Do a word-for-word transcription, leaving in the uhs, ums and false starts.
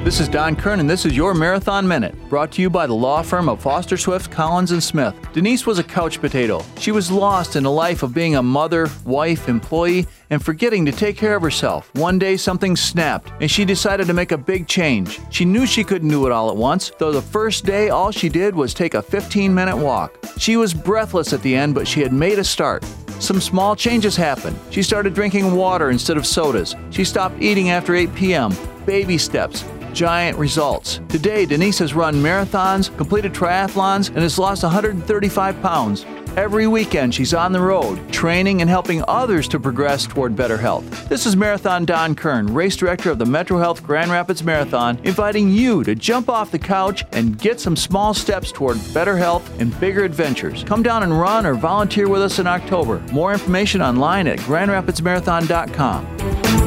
This is Don Kern, and this is your Marathon Minute, brought to you by the law firm of Foster Swift, Collins and Smith. Denise was a couch potato. She was lost in a life of being a mother, wife, employee, and forgetting to take care of herself. One day, something snapped, and she decided to make a big change. She knew she couldn't do it all at once, though the first day, all she did was take a fifteen-minute walk. She was breathless at the end, but she had made a start. Some small changes happened. She started drinking water instead of sodas. She stopped eating after eight p.m. Baby steps. Giant results. Today, Denise has run marathons, completed triathlons, and has lost one hundred thirty-five pounds. Every weekend, she's on the road, training and helping others to progress toward better health. This is Marathon Don Kern, race director of the Metro Health Grand Rapids Marathon, inviting you to jump off the couch and get some small steps toward better health and bigger adventures. Come down and run or volunteer with us in October. More information online at grand rapids marathon dot com.